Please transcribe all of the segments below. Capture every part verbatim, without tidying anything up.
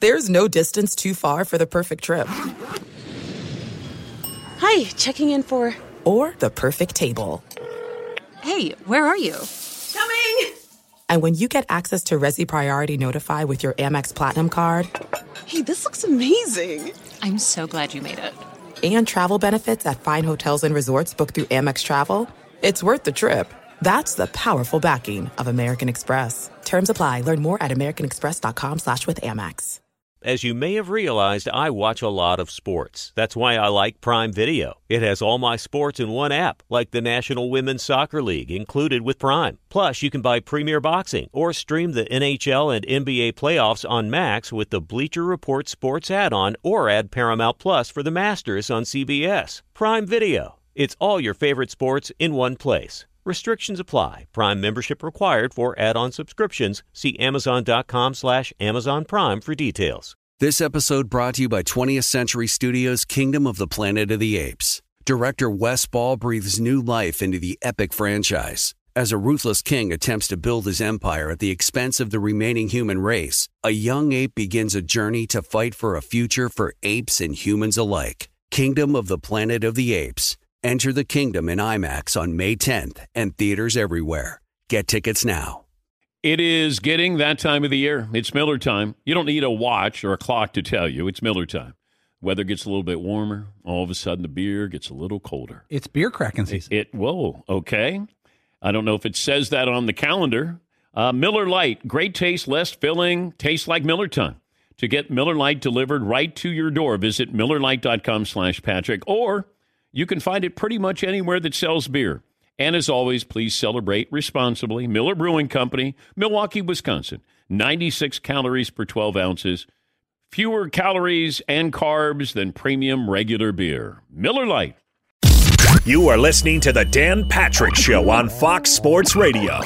There's no distance too far for the perfect trip. Hi, checking in for... Or the perfect table. Hey, where are you? Coming! And when you get access to Resi Priority Notify with your Amex Platinum card... Hey, this looks amazing. I'm so glad you made it. And travel benefits at fine hotels and resorts booked through Amex Travel, it's worth the trip. That's the powerful backing of American Express. Terms apply. Learn more at americanexpress.com slash with Amex. As you may have realized, I watch a lot of sports. That's why I like Prime Video. It has all my sports in one app, like the National Women's Soccer League, included with Prime. Plus, you can buy Premier Boxing or stream the N H L and N B A playoffs on Max with the Bleacher Report Sports add-on, or add Paramount Plus for the Masters on C B S. Prime Video. It's all your favorite sports in one place. Restrictions apply. Prime membership required for add-on subscriptions. See amazon.com slash Amazon Prime for details. This episode brought to you by twentieth Century Studios' Kingdom of the Planet of the Apes. Director Wes Ball breathes new life into the epic franchise. As a ruthless king attempts to build his empire at the expense of the remaining human race, a young ape begins a journey to fight for a future for apes and humans alike. Kingdom of the Planet of the Apes. Enter the kingdom in IMAX on May tenth and theaters everywhere. Get tickets now. It is getting that time of the year. It's Miller time. You don't need a watch or a clock to tell you. It's Miller time. Weather gets a little bit warmer. All of a sudden, the beer gets a little colder. It's beer cracking season. It, it whoa, okay. I don't know if it says that on the calendar. Uh, Miller Lite, great taste, less filling, tastes like Miller time. To get Miller Lite delivered right to your door, visit millerlite.com slash Patrick, or you can find it pretty much anywhere that sells beer. And as always, please celebrate responsibly. Miller Brewing Company, Milwaukee, Wisconsin. ninety-six calories per twelve ounces. Fewer calories and carbs than premium regular beer. Miller Lite. You are listening to The Dan Patrick Show on Fox Sports Radio.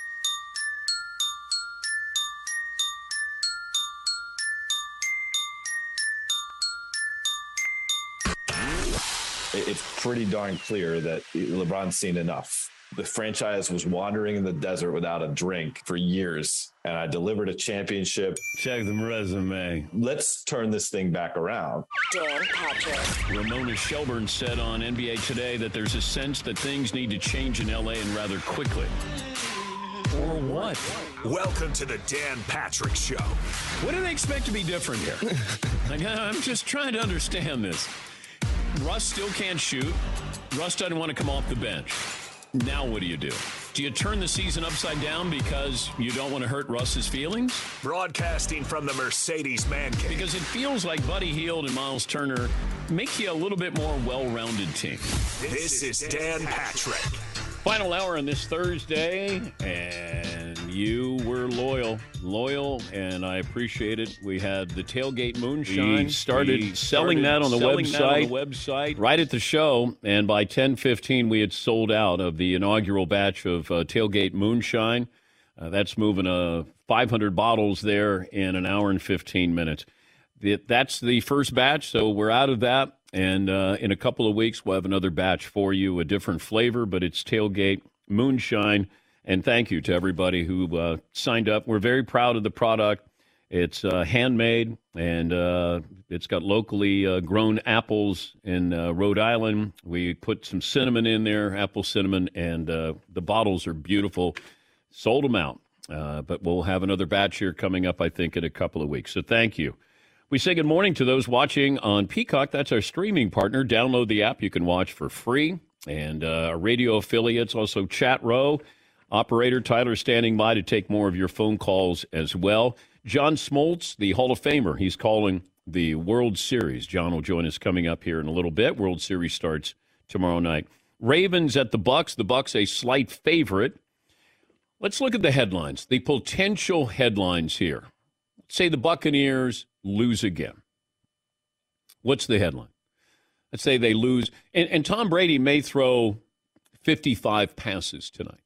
It's pretty darn clear that LeBron's seen enough. The franchise was wandering in the desert without a drink for years, and I delivered a championship. Check the resume. Let's turn this thing back around. Dan Patrick. Ramona Shelburne said on N B A Today that there's a sense that things need to change in L A and rather quickly. Or what? Welcome to the Dan Patrick Show. What do they expect to be different here? I'm just trying to understand this. Russ still can't shoot. Russ doesn't want to come off the bench. Now what do you do? Do you turn the season upside down because you don't want to hurt Russ's feelings? Broadcasting from the Mercedes Man Cave. Because it feels like Buddy Hield and Miles Turner make you a little bit more well-rounded team. This, this is Dan Patrick. Final hour on this Thursday, and you were loyal. Loyal, and I appreciate it. We had the Tailgate Moonshine. We started we selling, started that, on the website, that on the website right at the show, and by ten fifteen we had sold out of the inaugural batch of uh, Tailgate Moonshine. Uh, that's moving uh, five hundred bottles there in an hour and fifteen minutes. That's the first batch, so we're out of that. And uh, in a couple of weeks, we'll have another batch for you, a different flavor, but it's Tailgate Moonshine. And thank you to everybody who uh, signed up. We're very proud of the product. It's uh, handmade, and uh, it's got locally uh, grown apples in uh, Rhode Island. We put some cinnamon in there, apple cinnamon, and uh, the bottles are beautiful. Sold them out. Uh, but we'll have another batch here coming up, I think, in a couple of weeks. So thank you. We say good morning to those watching on Peacock. That's our streaming partner. Download the app. You can watch for free. And uh, our radio affiliates, also Chat Row. Operator Tyler standing by to take more of your phone calls as well. John Smoltz, the Hall of Famer, he's calling the World Series. John will join us coming up here in a little bit. World Series starts tomorrow night. Ravens at the Bucks. The Bucks a slight favorite. Let's look at the headlines, the potential headlines here. Say the Buccaneers lose again. What's the headline? Let's say they lose. And, and Tom Brady may throw fifty-five passes tonight.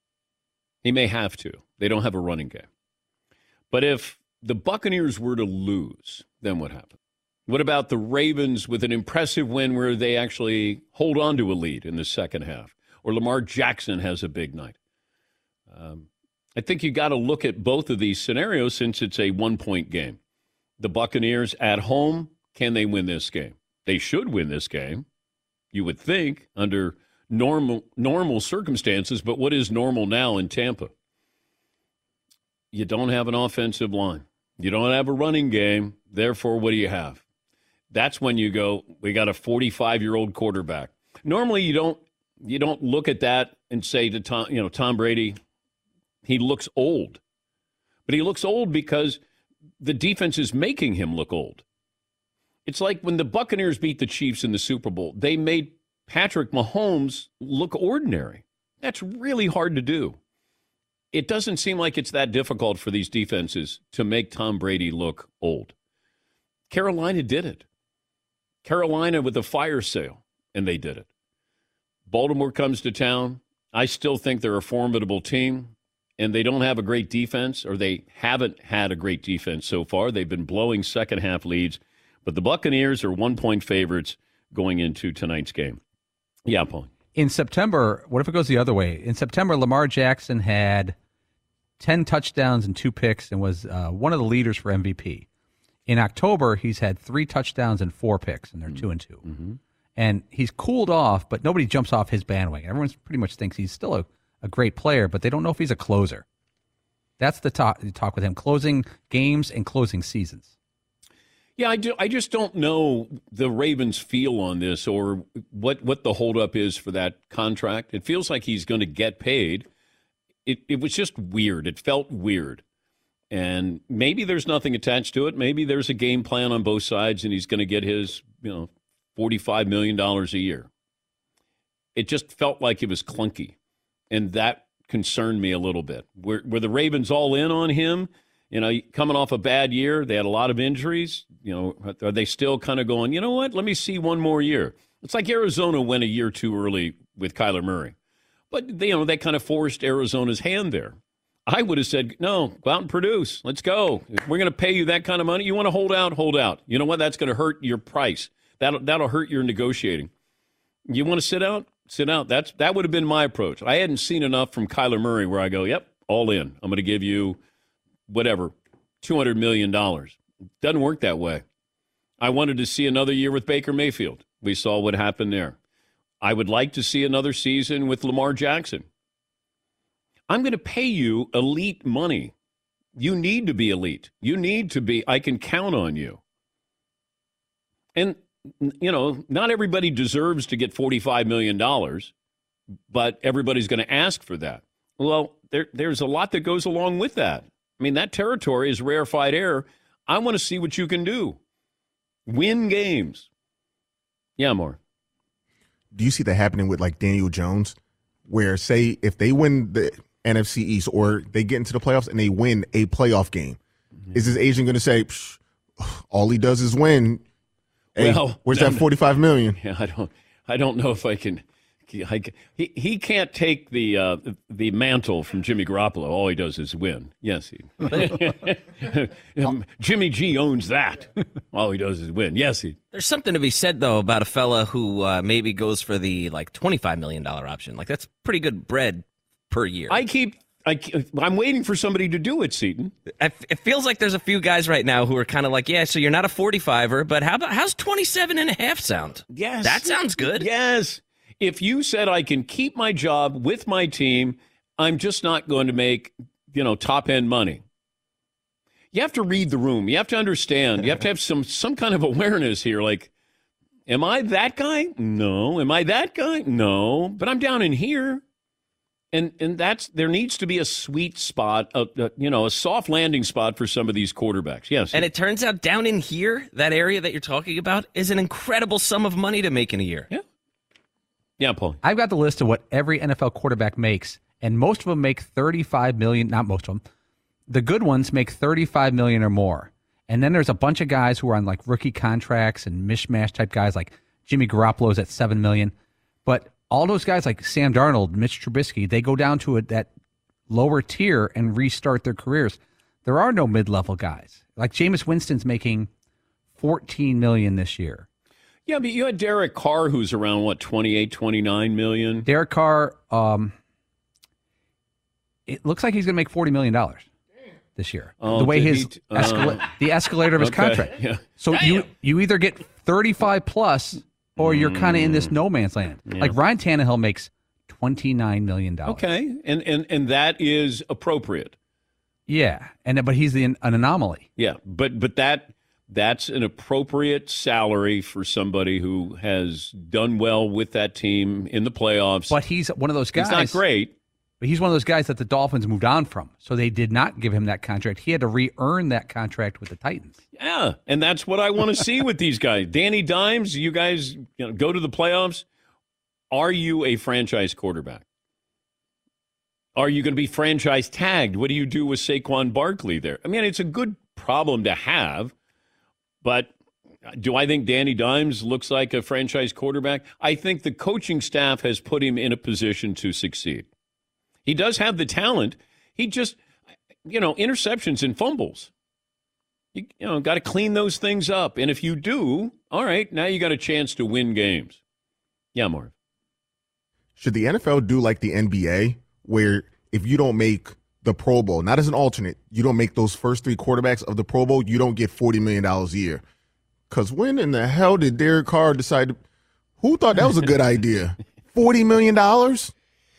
He may have to. They don't have a running game. But if the Buccaneers were to lose, then what happens? What about the Ravens with an impressive win where they actually hold on to a lead in the second half? Or Lamar Jackson has a big night? Um, I think you got to look at both of these scenarios since it's a one-point game. The Buccaneers at home, can they win this game? They should win this game, you would think, under normal normal circumstances. But what is normal now in Tampa? You don't have an offensive line. You don't have a running game. Therefore, what do you have? That's when you go, we got a forty-five-year-old quarterback. Normally, you don't you don't look at that and say to Tom, you know, Tom Brady, he looks old. But he looks old because the defense is making him look old. It's like when the Buccaneers beat the Chiefs in the Super Bowl, they made Patrick Mahomes look ordinary. That's really hard to do. It doesn't seem like it's that difficult for these defenses to make Tom Brady look old. Carolina did it. Carolina with a fire sale, and they did it. Baltimore comes to town. I still think they're a formidable team. And they don't have a great defense, or they haven't had a great defense so far. They've been blowing second-half leads. But the Buccaneers are one-point favorites going into tonight's game. Yeah, Paul. In September, what if it goes the other way? In September, Lamar Jackson had ten touchdowns and two picks and was uh, one of the leaders for M V P. In October, he's had three touchdowns and four picks, and they're mm-hmm. two and two. Mm-hmm. And he's cooled off, but nobody jumps off his bandwagon. Everyone pretty much thinks he's still a a great player, but they don't know if he's a closer. That's the talk, the talk with him, closing games and closing seasons. Yeah, I, do, I just don't know the Ravens' feel on this or what, what the holdup is for that contract. It feels like he's going to get paid. It, it was just weird. It felt weird. And maybe there's nothing attached to it. Maybe there's a game plan on both sides, and he's going to get his, you know, forty-five million dollars a year. It just felt like it was clunky. And that concerned me a little bit. Were, were the Ravens all in on him? You know, coming off a bad year, they had a lot of injuries. You know, are they still kind of going, you know what, let me see one more year? It's like Arizona went a year too early with Kyler Murray. But, they, you know, they kind of forced Arizona's hand there. I would have said, no, go out and produce. Let's go. We're going to pay you that kind of money. You want to hold out, hold out. You know what? That's going to hurt your price. That'll, that'll hurt your negotiating. You want to sit out? Sit out. That's that would have been my approach. I hadn't seen enough from Kyler Murray where I go, yep, all in. I'm going to give you whatever, two hundred million dollars. Doesn't work that way. I wanted to see another year with Baker Mayfield. We saw what happened there. I would like to see another season with Lamar Jackson. I'm going to pay you elite money. You need to be elite. You need to be, I can count on you. And you know, not everybody deserves to get forty-five million dollars, but everybody's going to ask for that. Well, there, there's a lot that goes along with that. I mean, that territory is rarefied air. I want to see what you can do. Win games. Yeah, more. Do you see that happening with, like, Daniel Jones, where, say, if they win the N F C East or they get into the playoffs and they win a playoff game, mm-hmm. is his agent going to say, all he does is win? Hey, well, where's that forty-five million? Yeah, I don't, I don't know if I can. I, he he can't take the uh, the mantle from Jimmy Garoppolo. All he does is win. Yes, he. um, Jimmy G owns that. All he does is win. Yes, he. There's something to be said though about a fella who uh, maybe goes for the like twenty-five million dollar option. Like that's pretty good bread per year. I keep. I, I'm waiting for somebody to do it, Seton. It feels like there's a few guys right now who are kind of like, yeah, so you're not a forty-fiver, but how about how's twenty-seven and a half sound? Yes. That sounds good. Yes. If you said I can keep my job with my team, I'm just not going to make, you know, top-end money. You have to read the room. You have to understand. You have to have some some kind of awareness here. Like, am I that guy? No. Am I that guy? No. But I'm down in here. And and that's there needs to be a sweet spot, a, a, you know, a soft landing spot for some of these quarterbacks. Yes. And it turns out down in here, that area that you're talking about, is an incredible sum of money to make in a year. Yeah. Yeah, Paul. I've got the list of what every N F L quarterback makes, and most of them make thirty-five million dollars. Not most of them. The good ones make thirty-five million dollars or more. And then there's a bunch of guys who are on like rookie contracts and mishmash type guys, like Jimmy Garoppolo's at seven million dollars. But all those guys like Sam Darnold, Mitch Trubisky, they go down to a, that lower tier and restart their careers. There are no mid-level guys. Like Jameis Winston's making fourteen million dollars this year. Yeah, but you had Derek Carr, who's around, what, twenty-eight, twenty-nine million? Derek Carr, um, it looks like he's going to make forty million dollars. this year. Oh, the way did his he t- uh, escala- the escalator of his okay, contract. yeah. So you you either get thirty-five plus, or you're kind of in this no man's land. Yeah. Like Ryan Tannehill makes twenty-nine million dollars. Okay, and, and and that is appropriate. Yeah, and but he's the, an anomaly. Yeah, but but that that's an appropriate salary for somebody who has done well with that team in the playoffs. But he's one of those guys. He's not great. But he's one of those guys that the Dolphins moved on from. So they did not give him that contract. He had to re-earn that contract with the Titans. Yeah, and that's what I want to see with these guys. Danny Dimes, you guys you know, go to the playoffs. Are you a franchise quarterback? Are you going to be franchise tagged? What do you do with Saquon Barkley there? I mean, it's a good problem to have, but do I think Danny Dimes looks like a franchise quarterback? I think the coaching staff has put him in a position to succeed. He does have the talent. He just, you know, interceptions and fumbles. You, you know, got to clean those things up. And if you do, all right, now you got a chance to win games. Yeah, Marv. Should the N F L do like the N B A, where if you don't make the Pro Bowl, not as an alternate, you don't make those first three quarterbacks of the Pro Bowl, you don't get forty million dollars a year? Because when in the hell did Derek Carr decide to, who thought that was a good idea? forty million dollars?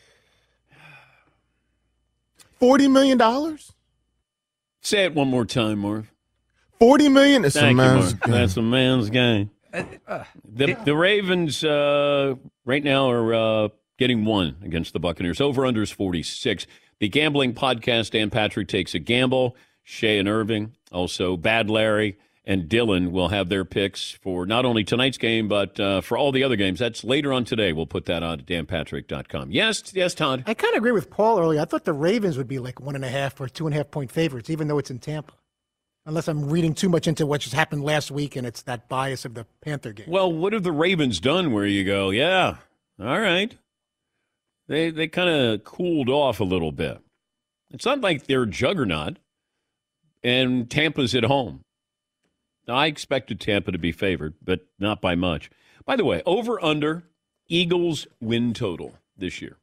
forty million dollars? Say it one more time, Marv. forty million dollars? It's Thank a man's you, Marv. game. That's a man's game. The, the Ravens uh, right now are uh, getting one against the Buccaneers. Over-under is forty-six. The Gambling Podcast, Dan Patrick Takes a Gamble. Shay and Irving, also Bad Larry and Dylan will have their picks for not only tonight's game, but uh, for all the other games. That's later on today. We'll put that on dan patrick dot com. Yes, yes, Todd? I kind of agree with Paul earlier. I thought the Ravens would be like one and a half or two and a half point favorites, even though it's in Tampa. Unless I'm reading too much into what just happened last week and it's that bias of the Panther game. Well, what have the Ravens done where you go, yeah, all right. They they kind of cooled off a little bit. It's not like they're a juggernaut, and Tampa's at home. Now, I expected Tampa to be favored, but not by much. By the way, over-under Eagles win total this year.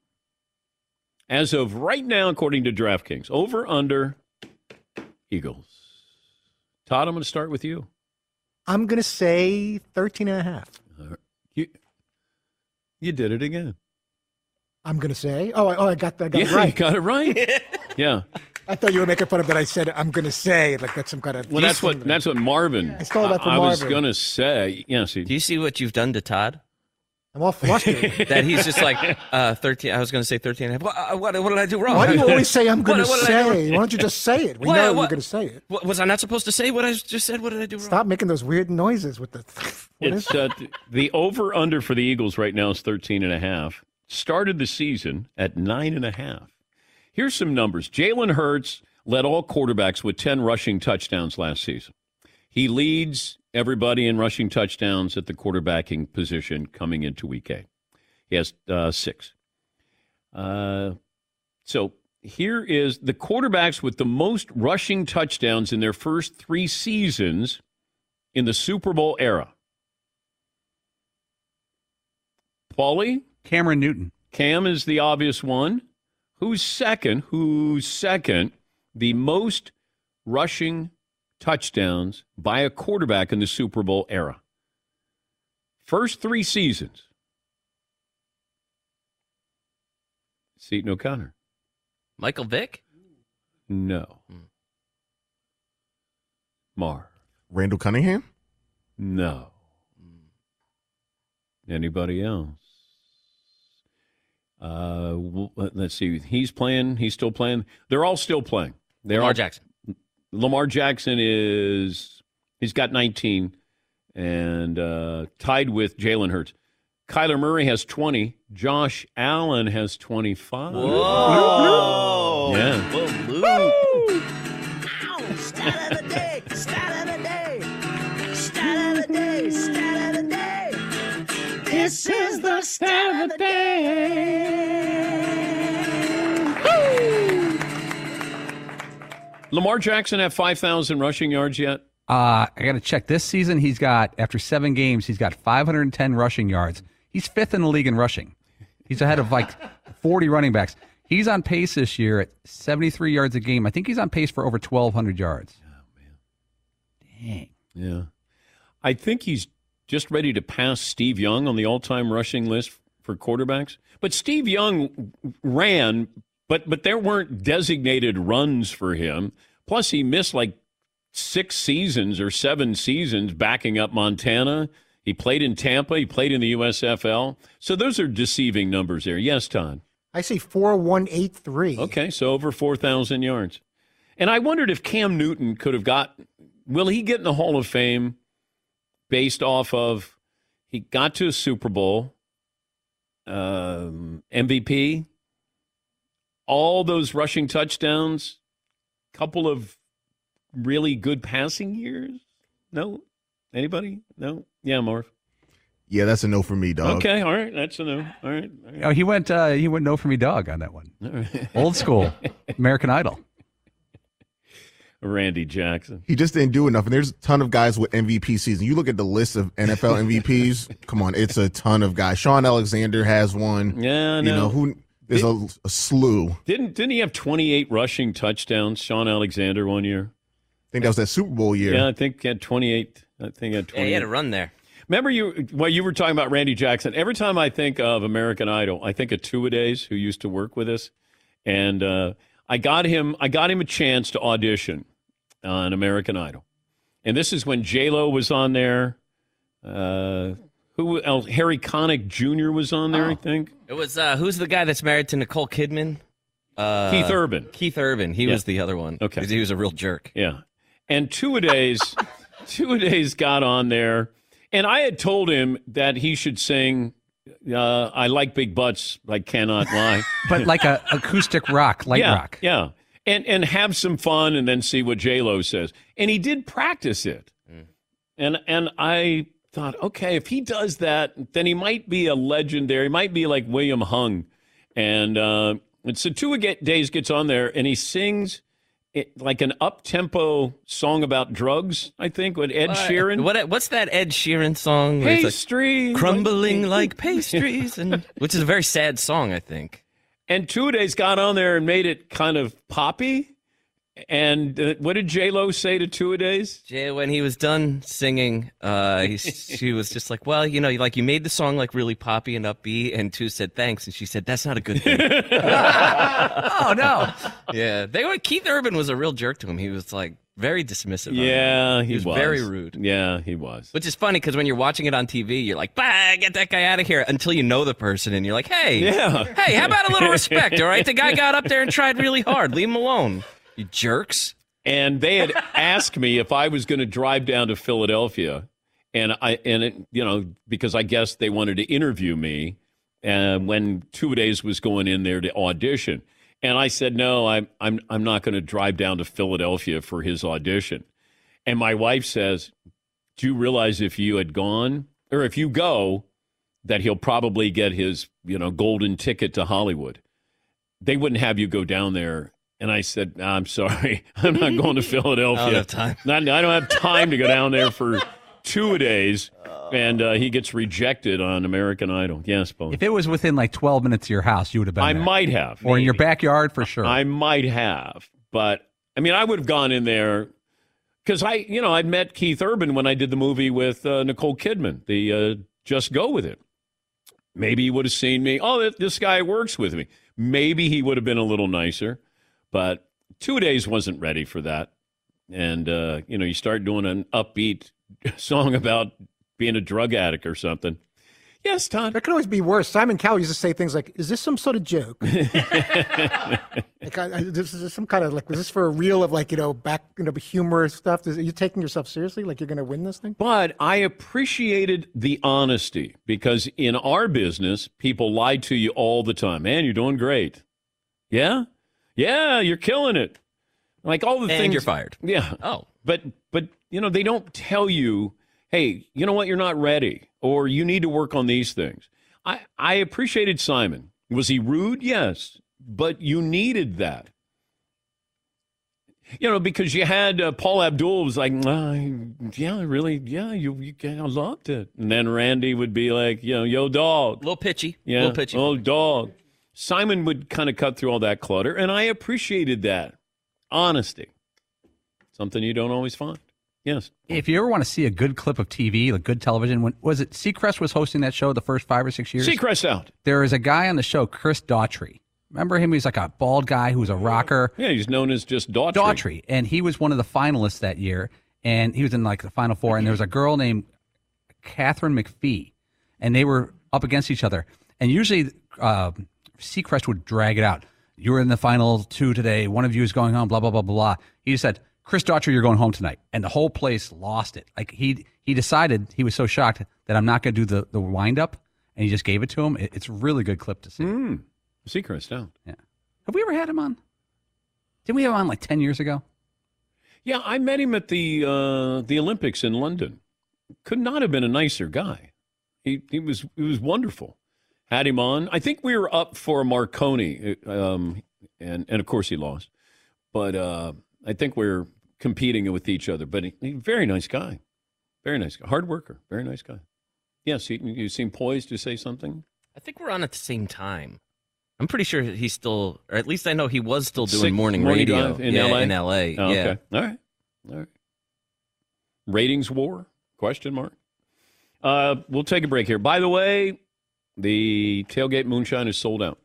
As of right now, according to DraftKings, over-under Eagles. Todd, I'm going to start with you. I'm going to say thirteen and a half. Uh, you, you did it again. I'm going to say, oh, I, oh, I got, I got yeah, it right. You got it right. Yeah. I thought you were making fun of it. I said, I'm going to say, like that's some kind of. Well, that's what that's what Marvin. I stole that from I, I was Marvin. going to say, yeah. See, do you see what you've done to Todd? I'm all flustered. That he's just like uh, thirteen. I was going to say thirteen and a half. What, what, what did I do wrong? Why do you always say I'm going to What- what did I do say? Why don't you just say it? We What- know what- you're going to say it. What, was I not supposed to say what I just said? What did I do wrong? Stop making those weird noises with the. What is it's uh, the over under for the Eagles right now is thirteen and a half. Started the season at nine and a half. Here's some numbers. Jalen Hurts led all quarterbacks with ten rushing touchdowns last season. He leads everybody in rushing touchdowns at the quarterbacking position coming into week eight. He has uh, six. Uh, so here is the quarterbacks with the most rushing touchdowns in their first three seasons in the Super Bowl era. Paulie? Cameron Newton. Cam is the obvious one. Who's second? Who's second? The most rushing touchdowns by a quarterback in the Super Bowl era. First three seasons. Seton O'Connor. Michael Vick? No. Mar. Randall Cunningham? No. Anybody else? Uh, let's see. He's playing. He's still playing. They're all still playing. They're Lamar all, Jackson. Lamar Jackson is, he's got nineteen and uh, tied with Jalen Hurts. Kyler Murray has twenty. Josh Allen has twenty-five. Whoa. Yeah. Whoa, Luke. Ow! Stat of the day! Stat of the day! Stat of the day! Stat of the day! This is the stat of the day! Woo! Lamar Jackson have five thousand rushing yards yet? Uh, I got to check. This season, he's got, after seven games, he's got five hundred ten rushing yards. He's fifth in the league in rushing. He's ahead of like forty running backs. He's on pace this year at seventy-three yards a game. I think he's on pace for over twelve hundred yards. Oh, man. Dang. Yeah. I think he's just ready to pass Steve Young on the all-time rushing list for quarterbacks. But Steve Young ran, but but there weren't designated runs for him. Plus, he missed like six seasons or seven seasons backing up Montana. He played in Tampa. He played in the U S F L. So those are deceiving numbers there. Yes, Todd? I see four one eight three. Okay, so over four thousand yards. And I wondered if Cam Newton could have got, will he get in the Hall of Fame based off of, he got to a Super Bowl, um, M V P, all those rushing touchdowns, couple of really good passing years? No? Anybody? No? Yeah, Marv. Yeah, that's a no for me, dog. Okay, all right. That's a no. All right. All right. Oh, he went. Uh, he went no for me, dog, on that one. Right. Old school, American Idol. Randy Jackson. He just didn't do enough. And there's a ton of guys with M V P season. You look at the list of N F L M V Ps. Come on, it's a ton of guys. Sean Alexander has one. Yeah, you no. know who? There's a, a slew. Didn't didn't he have twenty-eight rushing touchdowns? Sean Alexander one year. I think that was that Super Bowl year. Yeah, I think he had twenty-eight. I think he had twenty-eight. Yeah, he had a run there. Remember you? Well, you were talking about Randy Jackson. Every time I think of American Idol, I think of Two-A-Days, who used to work with us, and uh, I got him. I got him a chance to audition on American Idol, and this is when J-Lo was on there. Uh, who else? Harry Connick Junior was on there. Oh. I think It was, uh, who's the guy that's married to Nicole Kidman? Uh, Keith Urban. Keith Urban. He Yeah. was the other one. Okay. 'Cause he was a real jerk. Yeah. And Two-A-Days, Two-A-Days got on there, and I had told him that he should sing uh, I Like Big Butts, I Cannot Lie. But like a acoustic rock, light yeah, rock. Yeah. And and have some fun and then see what J-Lo says. And he did practice it. Mm. And and I thought, okay, if he does that, then he might be a legendary. He might be like William Hung. And, uh, and so Two-A-Days gets on there, and he sings it, like an up-tempo song about drugs, I think, with Ed What- Sheeran. What, what's that Ed Sheeran song? where it's like, Pastry. crumbling like pastries, and which is a very sad song, I think. And Two-A-Days got on there and made it kind of poppy. And uh, what did J-Lo say to Two-A-Days? Jay, when he was done singing, uh, he, she was just like, well, you know, like you made the song like really poppy and upbeat, and Two said thanks, and she said that's not a good thing. Oh no. Yeah, they were. Keith Urban was a real jerk to him. He was like very dismissive. of him. Yeah, he, he was, was very rude. Yeah, he was. Which is funny because when you're watching it on T V, you're like, bah, get that guy out of here, until you know the person, and you're like, hey, Yeah. hey, how about a little respect? All right, the guy got up there and tried really hard. Leave him alone, you jerks. And they had asked me if I was going to drive down to Philadelphia, and I and it, you know, because I guess they wanted to interview me, uh, when Two-A-Days was going in there to audition, and I said no, I'm I'm I'm not going to drive down to Philadelphia for his audition. And my wife says, "Do you realize if you had gone, or if you go, that he'll probably get his you know golden ticket to Hollywood? They wouldn't have you go down there." And I said, nah, I'm sorry. I'm not going to Philadelphia. I don't have time. Not, I don't have time to go down there for Two-A-Days. And uh, he gets rejected on American Idol. Yes, Bo. If it was within like twelve minutes of your house, you would have been I there. might have. Or in your backyard for sure. I might have. But, I mean, I would have gone in there because I, you know, I'd met Keith Urban when I did the movie with uh, Nicole Kidman, the uh, Just Go With It. Maybe he would have seen me. Oh, this guy works with me. Maybe he would have been a little nicer. But Two-A-Days wasn't ready for that. And, uh, you know, you start doing an upbeat song about being a drug addict or something. Yes, Todd. That could always be worse. Simon Cowell used to say things like, is this some sort of joke? like, I, I, this is some kind of, like, was this for a reel of, like, you know, back, you know, humor stuff? Is, are you taking yourself seriously? Like, you're going to win this thing? But I appreciated the honesty because in our business, people lie to you all the time. Man, you're doing great. Yeah? Yeah, you're killing it. Like all the And things. you're fired. Yeah. Oh. But, but you know, they don't tell you, hey, you know what, you're not ready, or you need to work on these things. I, I appreciated Simon. Was he rude? Yes. But you needed that. You know, because you had uh, Paul Abdul was like, uh, yeah, really, yeah, you, you I loved it. And then Randy would be like, you know, yo, dog. A little pitchy. Yeah, A little pitchy. oh, dog. Simon would kind of cut through all that clutter, and I appreciated that. Honesty. Something you don't always find. Yes. If you ever want to see a good clip of T V, like good television, when was it Seacrest was hosting that show the first five or six years? Seacrest out. There is a guy on the show, Chris Daughtry. Remember him? He's like a bald guy who was a rocker. Yeah, he's known as just Daughtry. Daughtry. And he was one of the finalists that year, and he was in like the Final Four, and there was a girl named Catherine McPhee, and they were up against each other. And usually uh, Seacrest would drag it out. You were in the final two today. One of you is going home, blah, blah, blah, blah, blah. He said, Chris Daughtry, you're going home tonight. And the whole place lost it. Like he he decided, he was so shocked that I'm not going to do the, the wind-up, and he just gave it to him. It, it's a really good clip to see. Mm. Seacrest out. Yeah. Have we ever had him on? Didn't we have him on like ten years ago? Yeah, I met him at the uh, the Olympics in London. Could not have been a nicer guy. He he was he was wonderful. Had him on. I think we were up for Marconi, um, and and of course he lost. But uh, I think we we're competing with each other. But he, he very nice guy, very nice guy, hard worker, very nice guy. Yes, he, you seem poised to say something. I think we're on at the same time. I'm pretty sure he's still, or at least I know he was still doing Sick morning, morning radio drive in yeah, L A. In L A, Oh, yeah. okay. All right. All right. Ratings war? Question mark. Uh, we'll take a break here. By the way, the Tailgate Moonshine is sold out.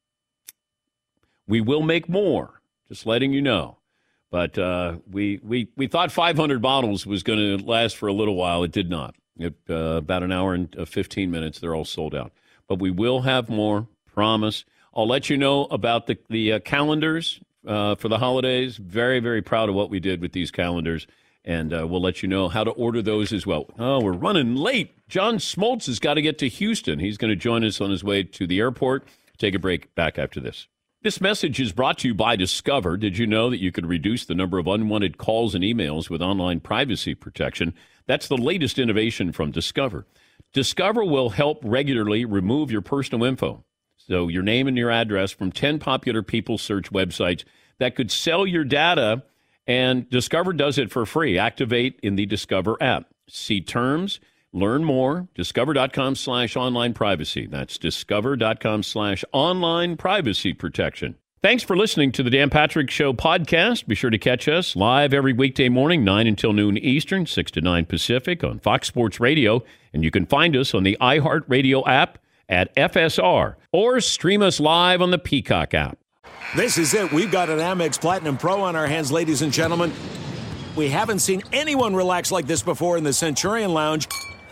We will make more, just letting you know. But uh, we, we, we thought five hundred bottles was going to last for a little while. It did not. It, uh, about an hour and uh, fifteen minutes, they're all sold out. But we will have more, promise. I'll let you know about the, the uh, calendars uh, for the holidays. Very, very proud of what we did with these calendars. And uh, we'll let you know how to order those as well. Oh, we're running late. John Smoltz has got to get to Houston. He's going to join us on his way to the airport. Take a break. Back after this. This message is brought to you by Discover. Did you know that you could reduce the number of unwanted calls and emails with online privacy protection? That's the latest innovation from Discover. Discover will help regularly remove your personal info. So your name and your address from ten popular people search websites that could sell your data, and Discover does it for free. Activate in the Discover app. See terms, learn more, discover.com slash online privacy. That's discover.com slash online privacy protection. Thanks for listening to the Dan Patrick Show podcast. Be sure to catch us live every weekday morning, nine until noon Eastern, six to nine Pacific on Fox Sports Radio. And you can find us on the iHeartRadio app at F S R or stream us live on the Peacock app. This is it. We've got an Amex Platinum Pro on our hands, ladies and gentlemen. We haven't seen anyone relax like this before in the Centurion Lounge.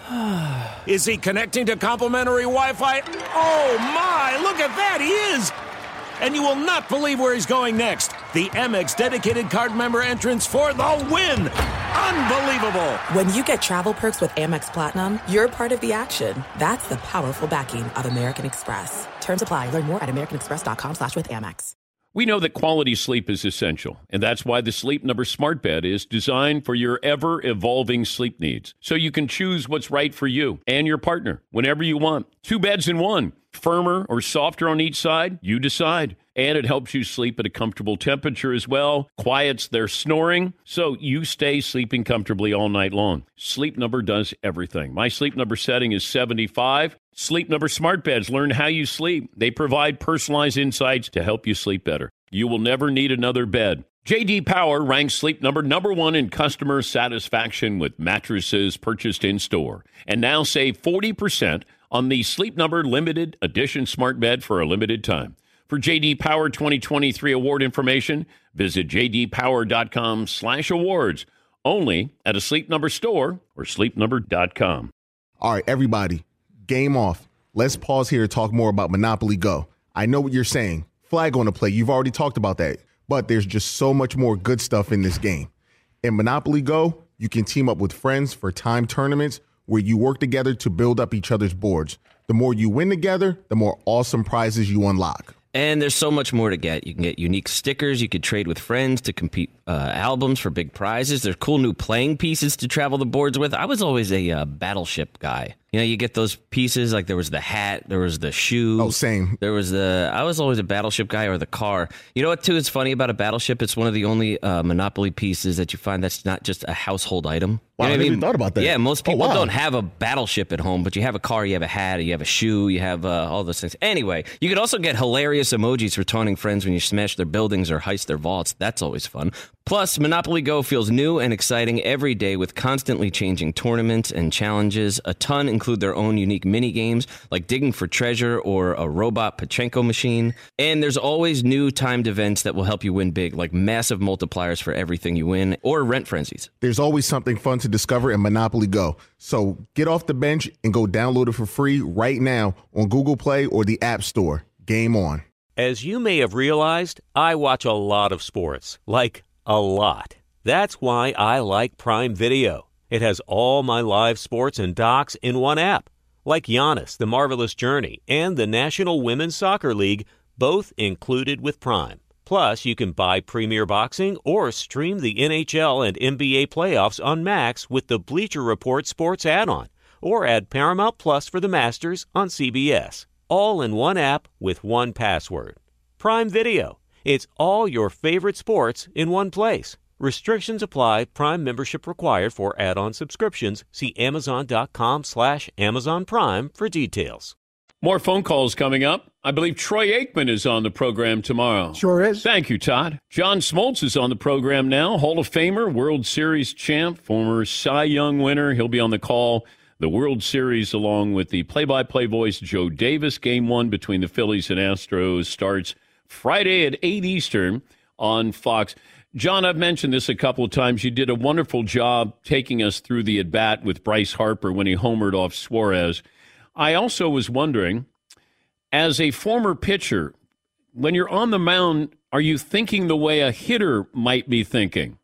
Is he connecting to complimentary Wi-Fi? Oh, my. Look at that. He is. And you will not believe where he's going next. The Amex dedicated card member entrance for the win. Unbelievable. When you get travel perks with Amex Platinum, you're part of the action. That's the powerful backing of American Express. Terms apply. Learn more at americanexpress.com slash with Amex. We know that quality sleep is essential, and that's why the Sleep Number Smart Bed is designed for your ever-evolving sleep needs, so you can choose what's right for you and your partner whenever you want. Two beds in one, firmer or softer on each side, you decide. And it helps you sleep at a comfortable temperature as well, quiets their snoring, so you stay sleeping comfortably all night long. Sleep Number does everything. My Sleep Number setting is seventy-five. Sleep Number Smart Beds learn how you sleep. They provide personalized insights to help you sleep better. You will never need another bed. J D Power ranks Sleep Number number one in customer satisfaction with mattresses purchased in-store. And now save forty percent on the Sleep Number Limited Edition Smart Bed for a limited time. For J D Power twenty twenty-three award information, visit jdpower.com slash awards. Only at a Sleep Number store or sleep number dot com. All right, everybody, game off. Let's pause here to talk more about Monopoly Go. I know what you're saying. Flag on the play. You've already talked about that. But there's just so much more good stuff in this game. In Monopoly Go, you can team up with friends for timed tournaments where you work together to build up each other's boards. The more you win together, the more awesome prizes you unlock. And there's so much more to get. You can get unique stickers. You could trade with friends to compete uh, albums for big prizes. There's cool new playing pieces to travel the boards with. I was always a uh, Battleship guy. You know, you get those pieces, like there was the hat, there was the shoe. Oh, same. There was the, I was always a Battleship guy or the car. You know what, too, is funny about a Battleship? It's one of the only uh, Monopoly pieces that you find that's not just a household item. Wow, You know I what never mean? even thought about that. Yeah, most Oh, people wow. don't have a Battleship at home, but you have a car, you have a hat, you have a shoe, you have uh, all those things. Anyway, you could also get hilarious emojis for taunting friends when you smash their buildings or heist their vaults. That's always fun. Plus, Monopoly Go feels new and exciting every day with constantly changing tournaments and challenges. A ton include their own unique mini games like digging for treasure or a robot Pachinko machine. And there's always new timed events that will help you win big, like massive multipliers for everything you win or rent frenzies. There's always something fun to discover in Monopoly Go. So get off the bench and go download it for free right now on Google Play or the App Store. Game on. As you may have realized, I watch a lot of sports, like a lot. That's why I like Prime Video. It has all my live sports and docs in one app, like Giannis, The Marvelous Journey, and the National Women's Soccer League, both included with Prime. Plus, you can buy Premier Boxing or stream the N H L and N B A playoffs on Max with the Bleacher Report Sports add-on, or add Paramount Plus for the Masters on C B S. All in one app with one password. Prime Video. It's all your favorite sports in one place. Restrictions apply. Prime membership required for add-on subscriptions. See amazon.com slash Amazon Prime for details. More phone calls coming up. I believe Troy Aikman is on the program tomorrow. Sure is. Thank you, Todd. John Smoltz is on the program now. Hall of Famer, World Series champ, former Cy Young winner. He'll be on the call. The World Series along with the play-by-play voice, Joe Davis. Game one between the Phillies and Astros starts Friday at eight Eastern on Fox. John, I've mentioned this a couple of times. You did a wonderful job taking us through the at-bat with Bryce Harper when he homered off Suarez. I also was wondering, as a former pitcher, when you're on the mound, are you thinking the way a hitter might be thinking?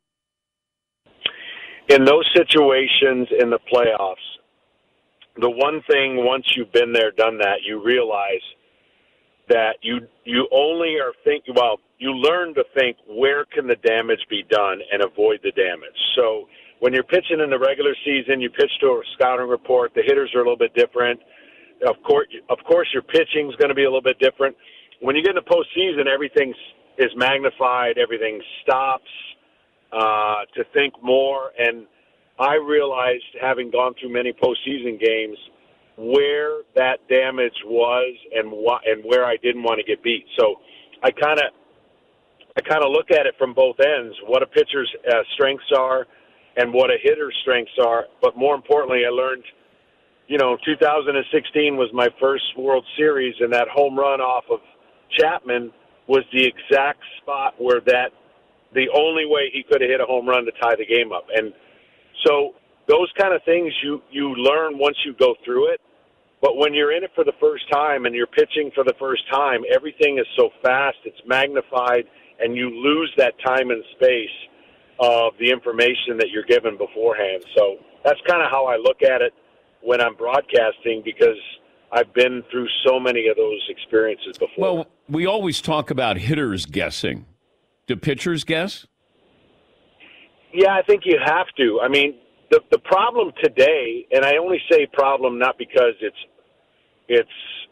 In those situations in the playoffs, the one thing, once you've been there, done that, you realize that you you only are thinking, well, you learn to think, where can the damage be done and avoid the damage? So when you're pitching in the regular season, you pitch to a scouting report, the hitters are a little bit different. Of course, of course, your pitching is going to be a little bit different. When you get in the postseason, everything is magnified, everything stops uh, to think more. And I realized, having gone through many postseason games, where that damage was and why, and where I didn't want to get beat. So I kind of I kind of look at it from both ends: what a pitcher's uh, strengths are, and what a hitter's strengths are. But more importantly, I learned, you know, two thousand sixteen was my first World Series, and that home run off of Chapman was the exact spot where that the only way he could have hit a home run to tie the game up. And so those kind of things you, you learn once you go through it. But when you're in it for the first time and you're pitching for the first time, everything is so fast, it's magnified, and you lose that time and space of the information that you're given beforehand. So that's kind of how I look at it when I'm broadcasting, because I've been through so many of those experiences before. Well, we always talk about hitters guessing. Do pitchers guess? Yeah, I think you have to. I mean, the the problem today, and I only say problem not because it's it's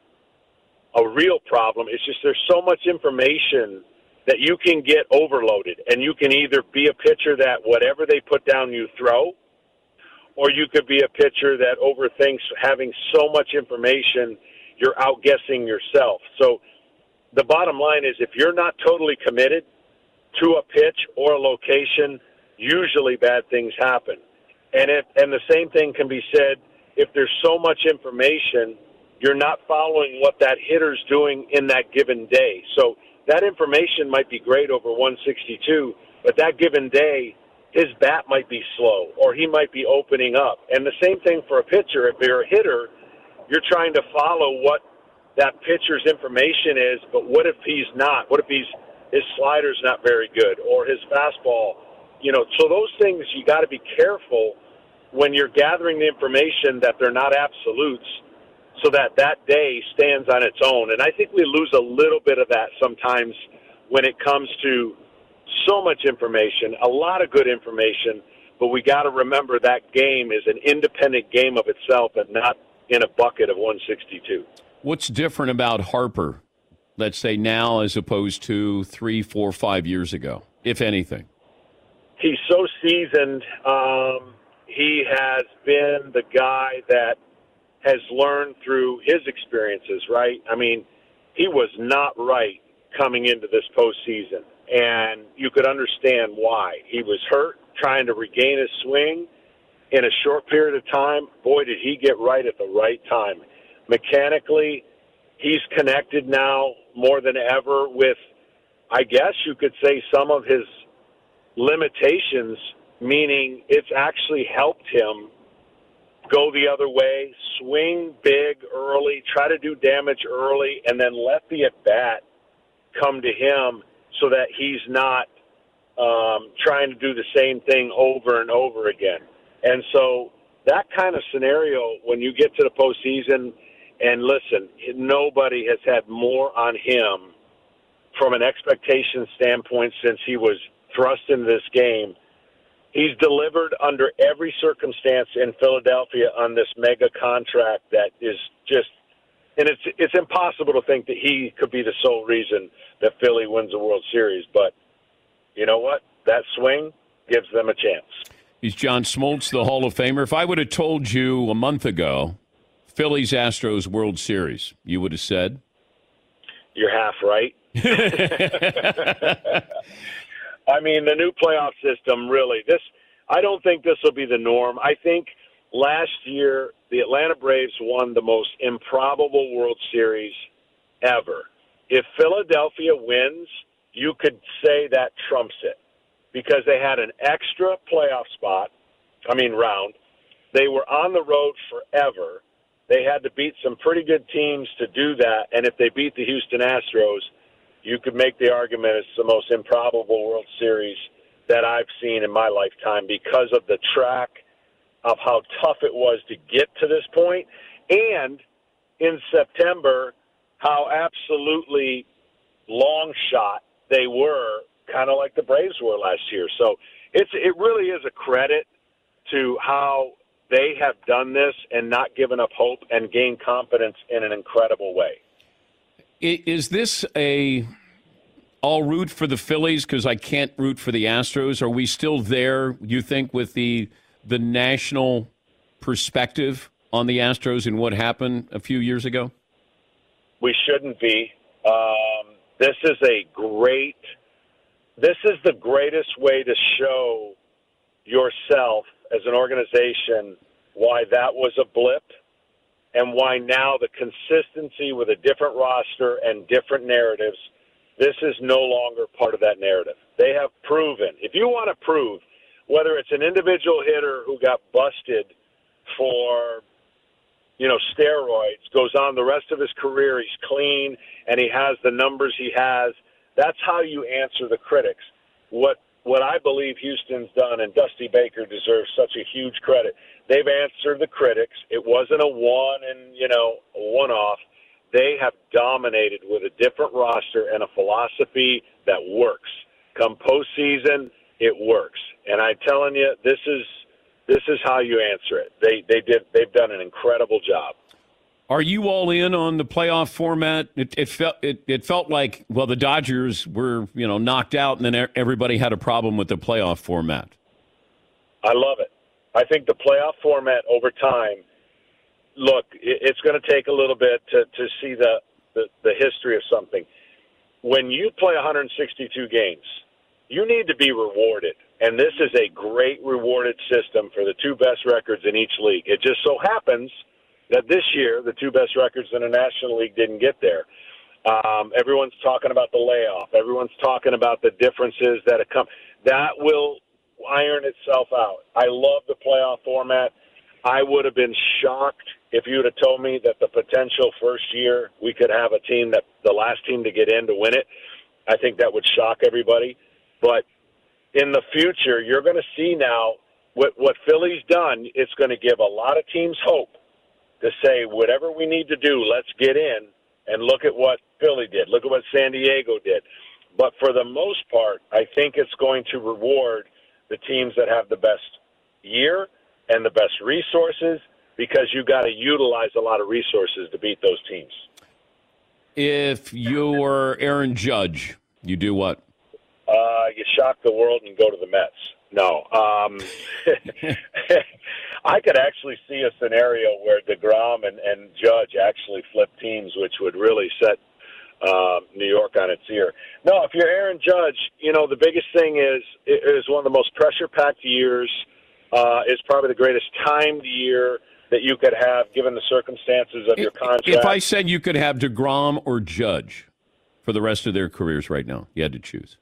a real problem, it's just there's so much information that you can get overloaded, and you can either be a pitcher that whatever they put down you throw, or you could be a pitcher that overthinks having so much information you're outguessing yourself. So the bottom line is, if you're not totally committed to a pitch or a location, usually bad things happen. And if, and the same thing can be said if there's so much information, you're not following what that hitter's doing in that given day. So that information might be great over one sixty-two, but that given day, his bat might be slow, or he might be opening up. And the same thing for a pitcher. If you're a hitter, you're trying to follow what that pitcher's information is, but what if he's not? What if he's his slider's not very good, or his fastball? You know, so those things you got to be careful when you're gathering the information that they're not absolutes, so that that day stands on its own. And I think we lose a little bit of that sometimes when it comes to so much information, a lot of good information, but we got to remember that game is an independent game of itself and not in a bucket of one sixty-two. What's different about Harper, let's say now, as opposed to three, four, five years ago, if anything? He's so seasoned. Um, he has been the guy that has learned through his experiences, right? I mean, he was not right coming into this postseason, and you could understand why. He was hurt, trying to regain his swing in a short period of time. Boy, did he get right at the right time. Mechanically, he's connected now more than ever with, I guess you could say, some of his limitations, meaning it's actually helped him go the other way, swing big early, try to do damage early, and then let the at-bat come to him so that he's not um, trying to do the same thing over and over again. And so that kind of scenario, when you get to the postseason, and listen, nobody has had more on him from an expectation standpoint since he was thrust into this game. He's delivered under every circumstance in Philadelphia on this mega contract that is just, and it's it's impossible to think that he could be the sole reason that Philly wins the World Series. But you know what? That swing gives them a chance. He's John Smoltz, the Hall of Famer. If I would have told you a month ago, Phillies Astros World Series, you would have said? You're half right. I mean, the new playoff system, really, this, I don't think this will be the norm. I think last year the Atlanta Braves won the most improbable World Series ever. If Philadelphia wins, you could say that trumps it because they had an extra playoff spot, I mean round. They were on the road forever. They had to beat some pretty good teams to do that, and if they beat the Houston Astros, you could make the argument it's the most improbable World Series that I've seen in my lifetime because of the track of how tough it was to get to this point, and in September, how absolutely long shot they were, kind of like the Braves were last year. So it's it really is a credit to how they have done this and not given up hope and gained confidence in an incredible way. Is this a all root for the Phillies because I can't root for the Astros? Are we still there, you think, with the the national perspective on the Astros and what happened a few years ago? We shouldn't be. Um, this is a great – this is the greatest way to show yourself as an organization why that was a blip and why now the consistency with a different roster and different narratives, this is no longer part of that narrative. They have proven, if you want to prove, whether it's an individual hitter who got busted for, you know, steroids, goes on the rest of his career, he's clean, and he has the numbers he has, that's how you answer the critics. What what I believe Houston's done, and Dusty Baker deserves such a huge credit, they've answered the critics. It wasn't a one and, you know, a one-off. They have dominated with a different roster and a philosophy that works. Come postseason, it works. And I'm telling you, this is this is how you answer it. They they did they've done an incredible job. Are you all in on the playoff format? It, it felt it, it felt like, well, the Dodgers were, you know, knocked out, and then everybody had a problem with the playoff format. I love it. I think the playoff format over time, look, it, it's going to take a little bit to, to see the, the, the history of something. When you play one hundred sixty-two games, you need to be rewarded. And this is a great rewarded system for the two best records in each league. It just so happens that this year, the two best records in the National League didn't get there. Um, everyone's talking about the layoff. Everyone's talking about the differences that have come. That will iron itself out. I love the playoff format. I would have been shocked if you would have told me that the potential first year we could have a team that the last team to get in to win it. I think that would shock everybody. But in the future, you're going to see now what, what Philly's done. It's going to give a lot of teams hope to say, whatever we need to do, let's get in, and look at what Philly did. Look at what San Diego did. But for the most part, I think it's going to reward the teams that have the best year and the best resources because you got to utilize a lot of resources to beat those teams. If you were Aaron Judge, you do what? Uh, you shock the world and go to the Mets. No. Um, I could actually see a scenario where DeGrom and, and Judge actually flip teams, which would really set uh, New York on its ear. No, if you're Aaron Judge, you know, the biggest thing is it is one of the most pressure-packed years. Uh, it's probably the greatest timed year that you could have given the circumstances of your contract. If I said you could have DeGrom or Judge for the rest of their careers right now, you had to choose.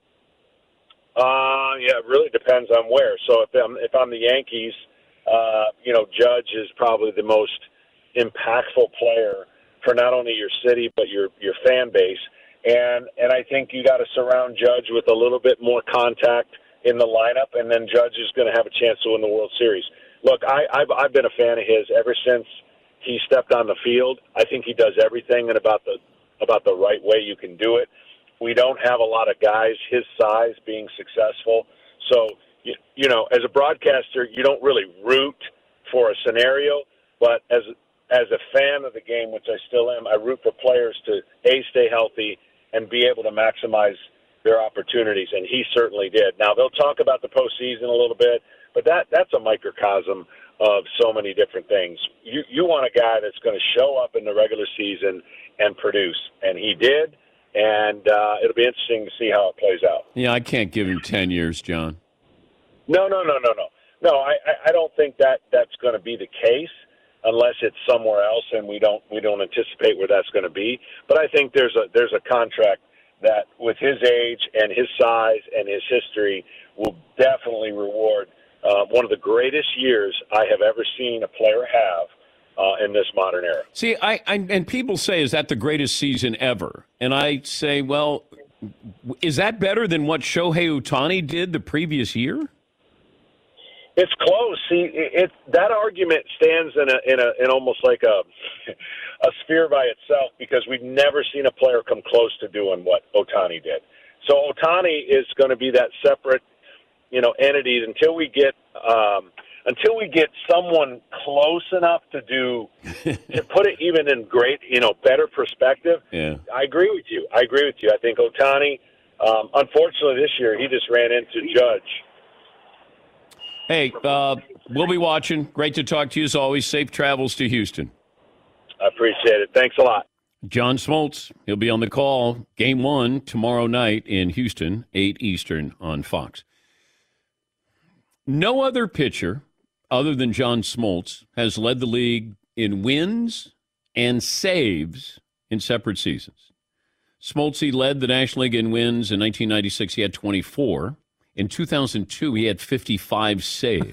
Uh, yeah, it really depends on where. So if I'm, if I'm the Yankees, uh, you know, Judge is probably the most impactful player for not only your city but your, your fan base. And and I think you got to surround Judge with a little bit more contact in the lineup, and then Judge is going to have a chance to win the World Series. Look, I, I've, I've been a fan of his ever since he stepped on the field. I think he does everything in about the about the right way you can do it. We don't have a lot of guys his size being successful. So, you, you know, as a broadcaster, you don't really root for a scenario, but as as a fan of the game, which I still am, I root for players to, A, stay healthy and be able to maximize their opportunities, and he certainly did. Now, they'll talk about the postseason a little bit, but that that's a microcosm of so many different things. You you want a guy that's going to show up in the regular season and produce, and he did, and uh, it'll be interesting to see how it plays out. Yeah, I can't give him ten years, John. No, no, no, no, no. No, I, I don't think that that's going to be the case unless it's somewhere else, and we don't we don't anticipate where that's going to be. But I think there's a there's a contract that, with his age and his size and his history, will definitely reward uh, one of the greatest years I have ever seen a player have uh, in this modern era. See, I, I and people say, is that the greatest season ever? And I say, well, is that better than what Shohei Ohtani did the previous year? It's close. See, it, it that argument stands in a in a in almost like a a sphere by itself, because we've never seen a player come close to doing what Ohtani did. So Ohtani is going to be that separate, you know, entity until we get um, until we get someone close enough to do to put it even in great, you know, better perspective. Yeah, I agree with you. I agree with you. I think Ohtani, um, unfortunately, this year he just ran into Judge. Hey, uh, we'll be watching. Great to talk to you as always. Safe travels to Houston. I appreciate it. Thanks a lot. John Smoltz, he'll be on the call. Game one tomorrow night in Houston, eight Eastern on Fox. No other pitcher other than John Smoltz has led the league in wins and saves in separate seasons. Smoltz led the National League in wins in nineteen ninety-six. He had twenty-four. In two thousand two, he had fifty-five saves.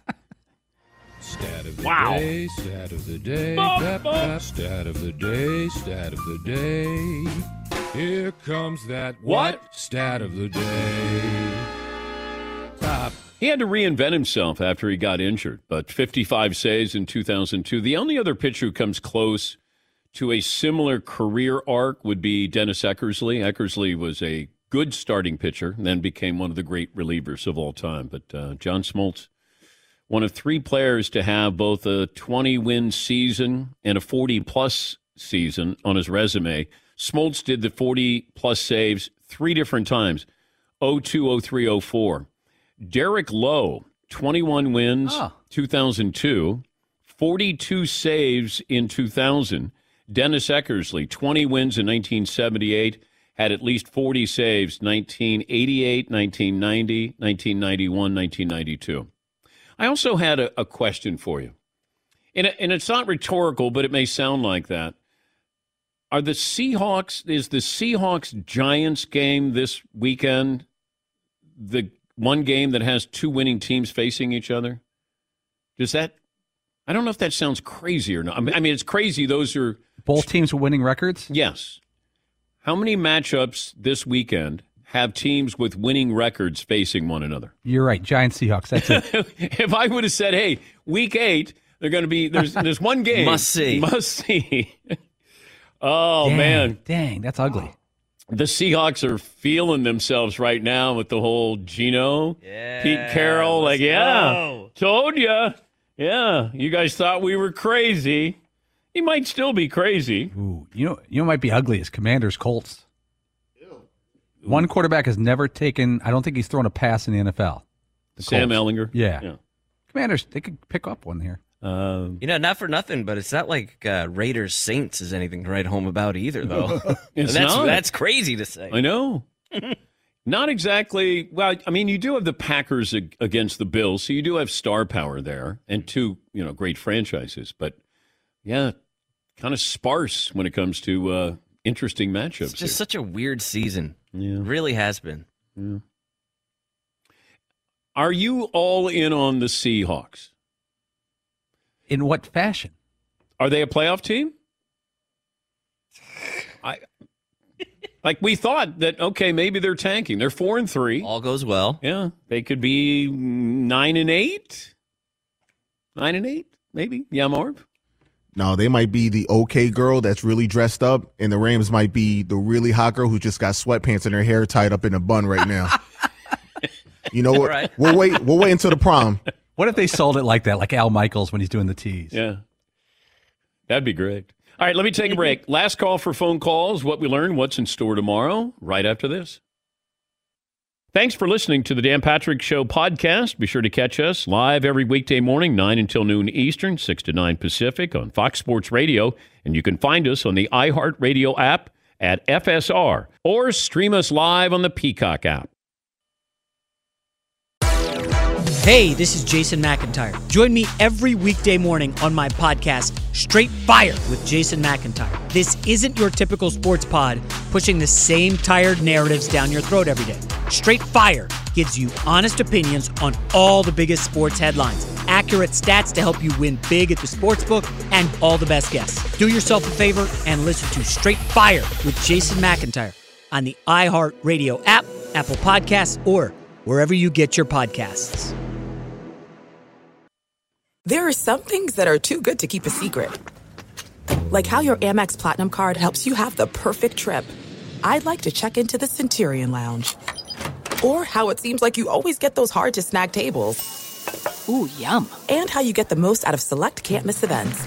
Stat of the Wow. day, stat of the day, Bop, bop, bop. bop. Stat of the day, stat of the day. Here comes that What? Stat of the day. Stop. He had to reinvent himself after he got injured, but fifty-five saves in two thousand two. The only other pitcher who comes close to a similar career arc would be Dennis Eckersley. Eckersley was a good starting pitcher, and then became one of the great relievers of all time. But uh, John Smoltz, one of three players to have both a twenty-win season and a forty-plus season on his resume. Smoltz did the forty-plus saves three different times, oh two, oh three, oh four. Derek Lowe, twenty-one wins, Oh. two thousand two, forty-two saves in two thousand. Dennis Eckersley, twenty wins in nineteen seventy-eight, had at least forty saves, nineteen eighty-eight, nineteen ninety, nineteen ninety-one, nineteen ninety-two. I also had a, a question for you. And, it- and it's not rhetorical, but it may sound like that. Are the Seahawks, is the Seahawks-Giants game this weekend the one game that has two winning teams facing each other? Does that, I don't know if that sounds crazy or not. I mean, I mean it's crazy. Those are... Both teams with winning records? Yes. How many matchups this weekend have teams with winning records facing one another? You're right. Giants Seahawks. That's it. If I would have said, hey, week eight, they're going to be, there's there's one game. Must see. Must see. Oh, Dang, man. Dang, that's ugly. The Seahawks are feeling themselves right now with the whole Geno, Yeah, Pete Carroll. Like, let's yeah, go. told ya. Yeah, you guys thought we were crazy. He might still be crazy. Ooh, you know, you know, what might be ugly is Commanders Colts. Ew. One quarterback has never taken. I don't think he's thrown a pass in the N F L. The Sam Colts. Ehlinger. Yeah. yeah. Commanders, they could pick up one here. Um, you know, not for nothing, but it's not like uh, Raiders Saints is anything to write home about either, though. It's that's, not. That's crazy to say. I know. Not exactly. Well, I mean, you do have the Packers ag- against the Bills, so you do have star power there, and two, you know, great franchises. But yeah, kind of sparse when it comes to uh, interesting matchups. It's just here. such a weird season. Yeah. It really has been. Yeah. Are you all in on the Seahawks? In what fashion? Are they a playoff team? I like we thought that. Okay, maybe they're tanking. They're four and three. All goes well. Yeah, they could be nine and eight. Nine and eight, maybe. Yeah, Marv. No, they might be the okay girl that's really dressed up, and the Rams might be the really hot girl who just got sweatpants and her hair tied up in a bun right now. You know what? Right. We'll wait. We'll wait until the prom. What if they sold it like that, like Al Michaels when he's doing the tease? Yeah, that'd be great. All right, let me take a break. Last call for phone calls. What we learned, what's in store tomorrow, right after this. Thanks for listening to the Dan Patrick Show podcast. Be sure to catch us live every weekday morning, nine until noon Eastern, six to nine Pacific on Fox Sports Radio. And you can find us on the iHeartRadio app at F S R or stream us live on the Peacock app. Hey, this is Jason McIntyre. Join me every weekday morning on my podcast, Straight Fire with Jason McIntyre. This isn't your typical sports pod pushing the same tired narratives down your throat every day. Straight Fire gives you honest opinions on all the biggest sports headlines, accurate stats to help you win big at the sportsbook, and all the best guests. Do yourself a favor and listen to Straight Fire with Jason McIntyre on the iHeartRadio app, Apple Podcasts, or wherever you get your podcasts. There are some things that are too good to keep a secret. Like how your Amex Platinum card helps you have the perfect trip. I'd like to check into the Centurion Lounge. Or how it seems like you always get those hard-to-snag tables. Ooh, yum. And how you get the most out of select can't-miss events.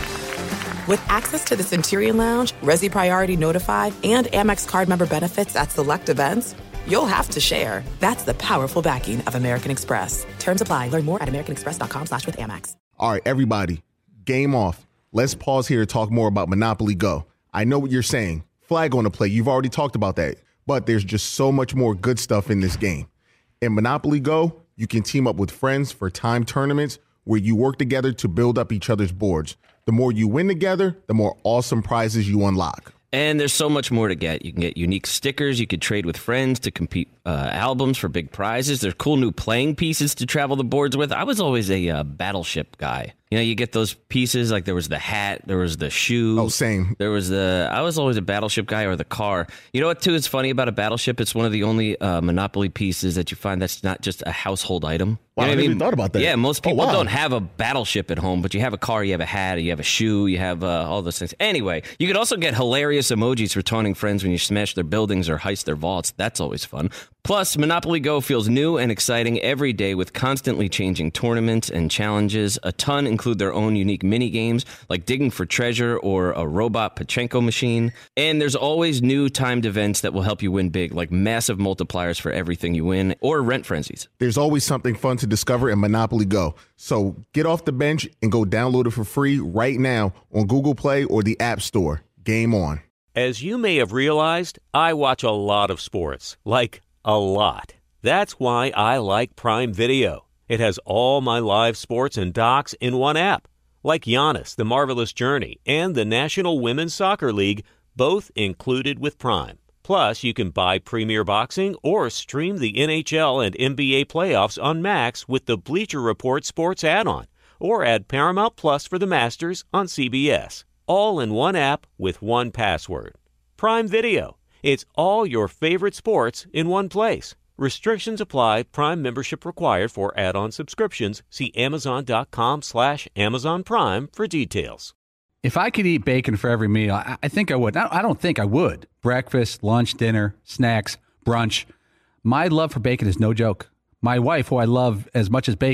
With access to the Centurion Lounge, Resi Priority Notified, and Amex card member benefits at select events, you'll have to share. That's the powerful backing of American Express. Terms apply. Learn more at americanexpress.com slash with Amex. All right, everybody, game off. Let's pause here to talk more about Monopoly Go. I know what you're saying. Flag on the play. You've already talked about that. But there's just so much more good stuff in this game. In Monopoly Go, you can team up with friends for time tournaments where you work together to build up each other's boards. The more you win together, the more awesome prizes you unlock. And there's so much more to get. You can get unique stickers. You could trade with friends to compete uh, albums for big prizes. There's cool new playing pieces to travel the boards with. I was always a uh, Battleship guy. You know, you get those pieces, like there was the hat, there was the shoe. Oh, same. There was the, I was always a Battleship guy, or the car. You know what, too, is funny about a Battleship? It's one of the only uh, Monopoly pieces that you find that's not just a household item. Wow, You know I what never even thought about that. Yeah, most people Oh, wow. don't have a Battleship at home, but you have a car, you have a hat, you have a shoe, you have uh, all those things. Anyway, you could also get hilarious emojis for taunting friends when you smash their buildings or heist their vaults. That's always fun. Plus, Monopoly Go feels new and exciting every day with constantly changing tournaments and challenges. A ton include their own unique mini games like digging for treasure or a robot Pachinko machine. And there's always new timed events that will help you win big, like massive multipliers for everything you win or rent frenzies. There's always something fun to discover in Monopoly Go. So get off the bench and go download it for free right now on Google Play or the App Store. Game on. As you may have realized, I watch a lot of sports, like a lot. That's why I like Prime Video. It has all my live sports and docs in one app, like Giannis, The Marvelous Journey, and the National Women's Soccer League, both included with Prime. Plus, you can buy Premier Boxing or stream the N H L and N B A playoffs on Max with the Bleacher Report Sports add-on, or add Paramount Plus for the Masters on C B S. All in one app with one password. Prime Video. It's all your favorite sports in one place. Restrictions apply. Prime membership required for add-on subscriptions. See amazon.com slash Amazon Prime for details. If I could eat bacon for every meal, I, I think I would. I don't think I would. Breakfast, lunch, dinner, snacks, brunch. My love for bacon is no joke. My wife, who I love as much as bacon,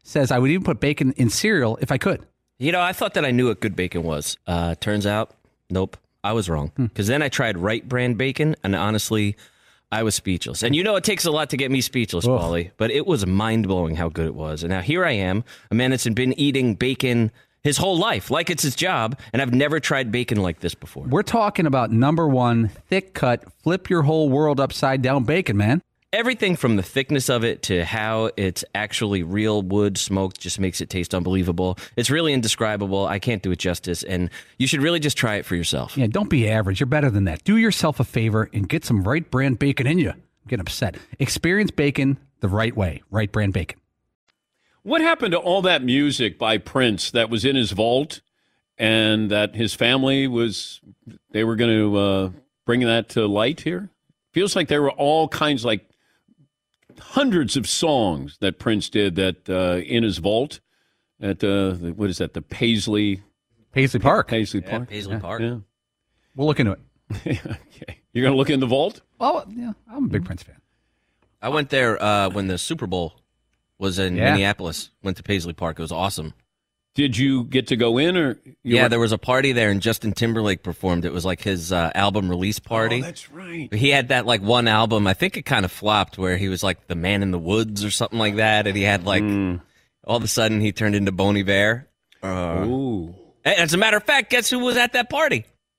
says I would even put bacon in cereal if I could. You know, I thought that I knew what good bacon was. Uh, turns out, nope, I was wrong. Because then I tried Wright brand bacon, and honestly, I was speechless. And you know, it takes a lot to get me speechless, Ugh. Paulie, but it was mind-blowing how good it was. And now here I am, a man that's been eating bacon his whole life, like it's his job, and I've never tried bacon like this before. We're talking about number one, thick cut, flip your whole world upside down bacon, man. Everything from the thickness of it to how it's actually real wood smoked just makes it taste unbelievable. It's really indescribable. I can't do it justice, and you should really just try it for yourself. Yeah, don't be average. You're better than that. Do yourself a favor and get some Wright brand bacon in you. Get upset. Experience bacon the right way. Wright brand bacon. What happened to all that music by Prince that was in his vault and that his family was, they were going to uh, bring that to light here? Feels like there were all kinds, like hundreds of songs that Prince did that uh, in his vault at, uh, the, what is that, the Paisley? Paisley Park. Paisley Yeah, Park. Paisley Park. Yeah. We'll look into it. Okay. You're going to look in the vault? Oh, yeah. I'm a big Prince fan. I went there uh, when the Super Bowl was in Yeah. Minneapolis. Went to Paisley Park. It was awesome. Did you get to go in? or you Yeah, were- there was a party there, and Justin Timberlake performed. It was like his uh, album release party. Oh, that's right. He had that like one album. I think it kind of flopped, where he was like the Man in the Woods or something like that, and he had like all of a sudden he turned into Bon Iver. Uh, Ooh. As a matter of fact, guess who was at that party?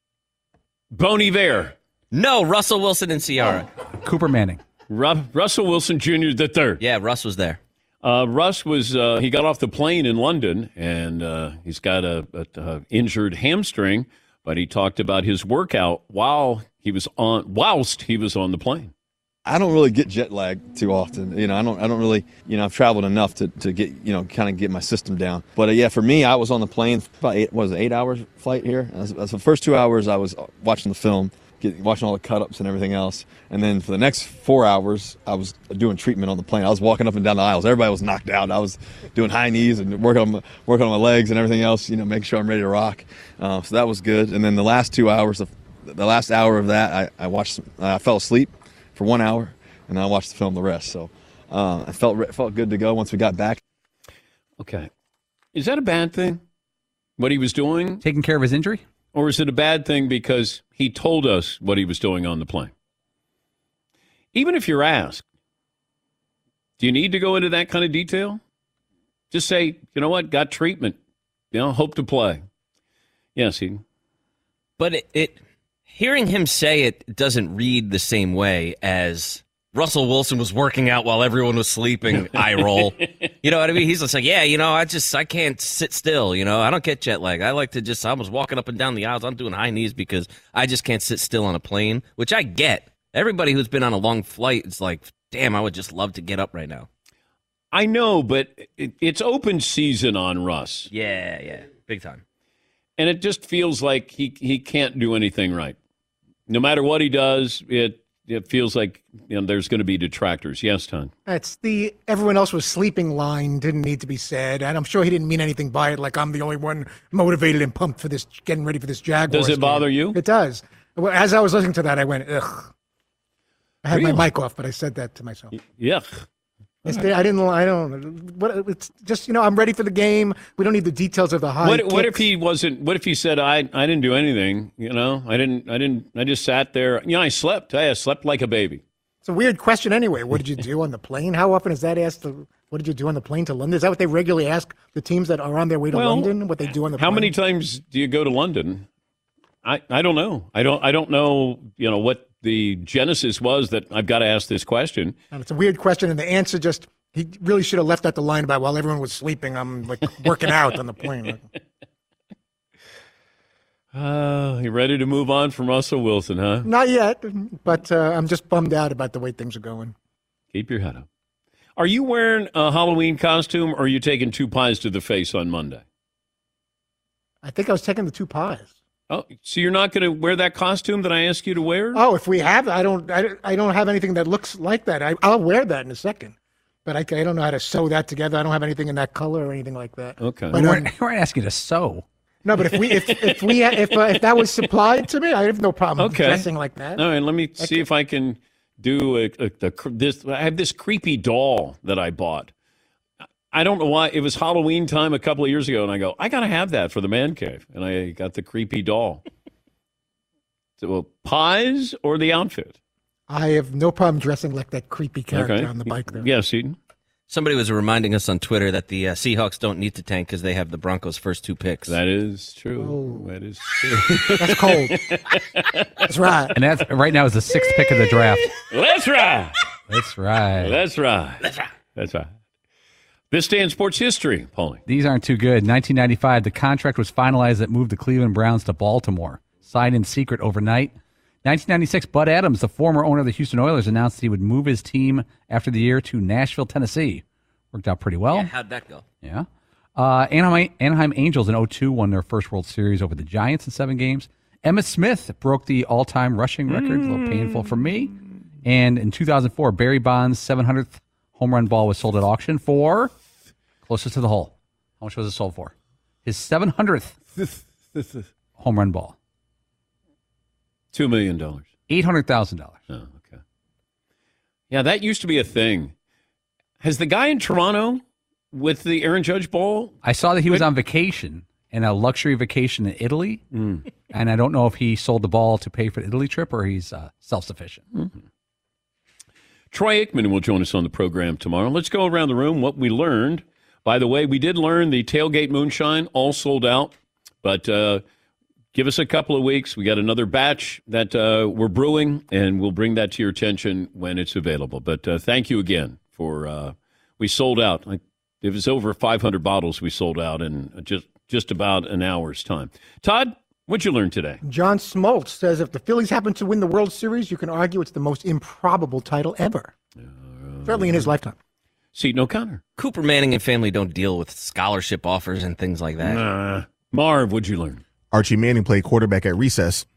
Bon Iver. No, Russell Wilson and Ciara. Cooper Manning. Ru- Russell Wilson Junior the third. Yeah, Russ was there. Uh, Russ was, uh, he got off the plane in London, and uh, he's got a, a, a injured hamstring, but he talked about his workout while he was on, whilst he was on the plane. I don't really get jet lag too often. You know, I don't. I don't really. You know, I've traveled enough to, to get. You know, kind of get my system down. But uh, yeah, for me, I was on the plane about eight. What was it, eight hours flight here? That's the first two hours I was watching the film, get, watching all the cut ups and everything else. And then for the next four hours, I was doing treatment on the plane. I was walking up and down the aisles. Everybody was knocked out. I was doing high knees and working on my, working on my legs and everything else. You know, making sure I'm ready to rock. Uh, so that was good. And then the last two hours of the last hour of that, I, I watched. I fell asleep for one hour. And I watched the film the rest. So uh, I felt felt good to go once we got back. Okay. Is that a bad thing, what he was doing? Taking care of his injury? Or is it a bad thing because he told us what he was doing on the plane? Even if you're asked, do you need to go into that kind of detail? Just say, you know what, got treatment. You know, hope to play. Yes, he. But it, it hearing him say it doesn't read the same way as Russell Wilson was working out while everyone was sleeping, eye roll. You know what I mean? He's just like, yeah, you know, I just, I can't sit still, you know. I don't get jet lag. I like to just, I was walking up and down the aisles. I'm doing high knees because I just can't sit still on a plane, which I get. Everybody who's been on a long flight is like, damn, I would just love to get up right now. I know, but it, it's open season on Russ. Yeah, yeah, big time. And it just feels like he, he can't do anything right. No matter what he does, it it feels like you know, there's going to be detractors. Yes, Ton? It's the everyone else was sleeping line didn't need to be said, and I'm sure he didn't mean anything by it. Like I'm the only one motivated and pumped for this, getting ready for this Jaguars. Does it bother game. you? It does. Well, as I was listening to that, I went, ugh. I had Really? my mic off, but I said that to myself. Yuck. It's, I didn't. I don't. What? It's just you know. I'm ready for the game. We don't need the details of the high. What, what if kicks. he wasn't? What if he said, "I I didn't do anything. You know, I didn't. I didn't. I just sat there. You know, I slept. I slept like a baby." It's a weird question anyway. What did you do on the plane? How often is that asked? To, what did you do on the plane to London? Is that what they regularly ask the teams that are on their way to Well, London? What they do on the How plane? many times do you go to London? I, I don't know. I don't I don't know. You know what the genesis was that I've got to ask this question. And it's a weird question, and the answer just he really should have left out the line about while everyone was sleeping, I'm like working out on the plane. Uh, you ready to move on from Russell Wilson, huh? Not yet, but uh, I'm just bummed out about the way things are going. Keep your head up. Are you wearing a Halloween costume, or are you taking two pies to the face on Monday? I think I was taking the two pies. Oh, so you're not going to wear that costume that I asked you to wear? Oh, if we have, I don't, I, don't- I don't have anything that looks like that. I, I'll wear that in a second, but I, I don't know how to sew that together. I don't have anything in that color or anything like that. Okay. But, we um, weren't, we weren't asking you to sew. no, but if we, if if we, if uh, if that was supplied to me, I have no problem Okay. dressing like that. All right, let me see if I can do a, a, a, this. I have this creepy doll that I bought. I don't know why. It was Halloween time a couple of years ago, and I go, I got to have that for the man cave. And I got the creepy doll. So, well, pies or the outfit? I have no problem dressing like that creepy character Okay. on the bike there. Yes, Eaton. Somebody was reminding us on Twitter that the uh, Seahawks don't need to tank because they have the Broncos' first two picks. That is true. That is true. That's cold. That's right. And that's right now is the sixth pick of the draft. That's right. That's right. That's right. That's right. That's right. This day in sports history, Paulie. These aren't too good. nineteen ninety-five, the contract was finalized that moved the Cleveland Browns to Baltimore. Signed in secret overnight. nineteen ninety-six, Bud Adams, the former owner of the Houston Oilers, announced he would move his team after the year to Nashville, Tennessee. Worked out pretty well. Yeah, how'd that go? Yeah. Uh, Anaheim, Anaheim Angels in oh two won their first World Series over the Giants in seven games. Emmitt Smith broke the all-time rushing record. A little painful for me. And in two thousand four, Barry Bonds' seven hundredth home run ball was sold at auction for, closest to the hole. How much was it sold for? His seven hundredth home run ball. Two million dollars. eight hundred thousand dollars. Oh, okay. Yeah, that used to be a thing. Has the guy in Toronto with the Aaron Judge ball? I saw that he was on vacation, and a luxury vacation in Italy. Mm. And I don't know if he sold the ball to pay for the Italy trip or he's uh, self-sufficient. Mm-hmm. Troy Aikman will join us on the program tomorrow. Let's go around the room, what we learned. By the way, we did learn the Tailgate Moonshine, all sold out. But uh, give us a couple of weeks. We got another batch that uh, we're brewing, and we'll bring that to your attention when it's available. But uh, thank you again for uh, we sold out. Like, it was over five hundred bottles we sold out in just, just about an hour's time. Todd, what'd you learn today? John Smoltz says if the Phillies happen to win the World Series, you can argue it's the most improbable title ever. Uh, Certainly in his lifetime. Seton O'Connor. Cooper Manning and family don't deal with scholarship offers and things like that. Nah. Marv, what'd you learn? Archie Manning played quarterback at recess.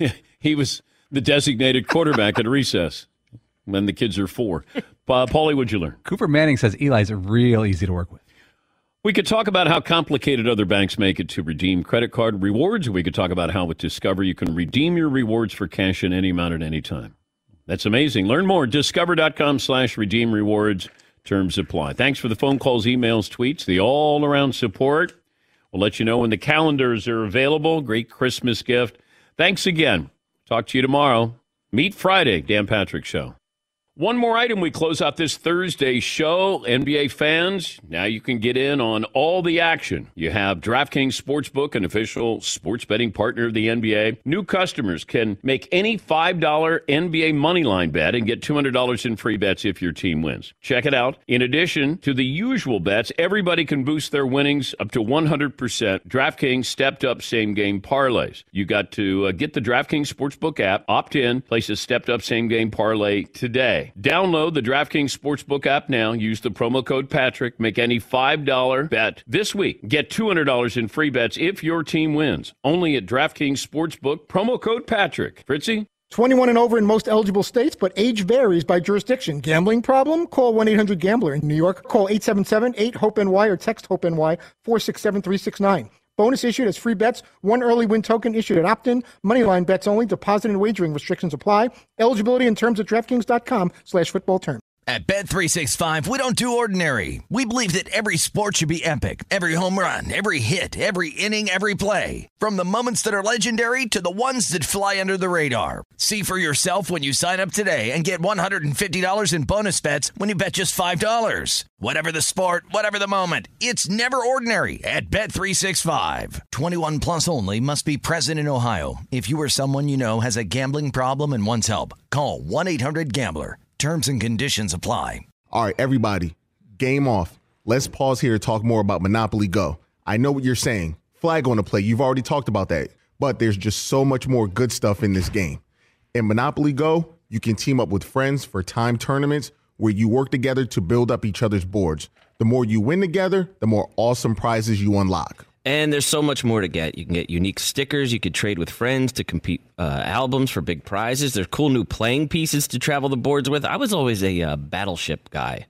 He was the designated quarterback at recess when the kids are four. Uh, Paulie, what'd you learn? Cooper Manning says Eli's real easy to work with. We could talk about how complicated other banks make it to redeem credit card rewards. We could talk about how with Discover you can redeem your rewards for cash in any amount at any time. That's amazing. Learn more. Discover.com slash redeem rewards. Terms apply. Thanks for the phone calls, emails, tweets, the all-around support. We'll let you know when the calendars are available. Great Christmas gift. Thanks again. Talk to you tomorrow. Meet Friday, Dan Patrick Show. One more item. We close out this Thursday show. N B A fans, now you can get in on all the action. You have DraftKings Sportsbook, an official sports betting partner of the N B A. New customers can make any five dollar N B A moneyline bet and get two hundred dollars in free bets if your team wins. Check it out. In addition to the usual bets, everybody can boost their winnings up to one hundred percent. DraftKings stepped up same-game parlays. You got to uh, get the DraftKings Sportsbook app, opt in, place a stepped-up same-game parlay today. Download the DraftKings Sportsbook app now. Use the promo code Patrick. Make any five dollar bet this week. Get two hundred dollars in free bets if your team wins. Only at DraftKings Sportsbook. Promo code Patrick. Fritzy? twenty-one and over in most eligible states, but age varies by jurisdiction. Gambling problem? Call one eight hundred gambler. In New York, call eight seven seven eight hope N Y or text HOPE-NY four six seven three six nine. Bonus issued as free bets. One early win token issued at opt-in. Moneyline bets only. Deposit and wagering restrictions apply. Eligibility and terms at DraftKings.com slash football term. At Bet three sixty-five, we don't do ordinary. We believe that every sport should be epic. Every home run, every hit, every inning, every play. From the moments that are legendary to the ones that fly under the radar. See for yourself when you sign up today and get one hundred fifty dollars in bonus bets when you bet just five dollars. Whatever the sport, whatever the moment, it's never ordinary at Bet three sixty-five. twenty-one plus only. Must be present in Ohio. If you or someone you know has a gambling problem and wants help, call one eight hundred gambler. Terms and conditions apply. All right, everybody, game off. Let's pause here to talk more about Monopoly Go. I know what you're saying. Flag on the play. You've already talked about that. But there's just so much more good stuff in this game. In Monopoly Go, you can team up with friends for timed tournaments where you work together to build up each other's boards. The more you win together, the more awesome prizes you unlock. And there's so much more to get. You can get unique stickers. You could trade with friends to compete uh, albums for big prizes. There's cool new playing pieces to travel the boards with. I was always a uh, Battleship guy.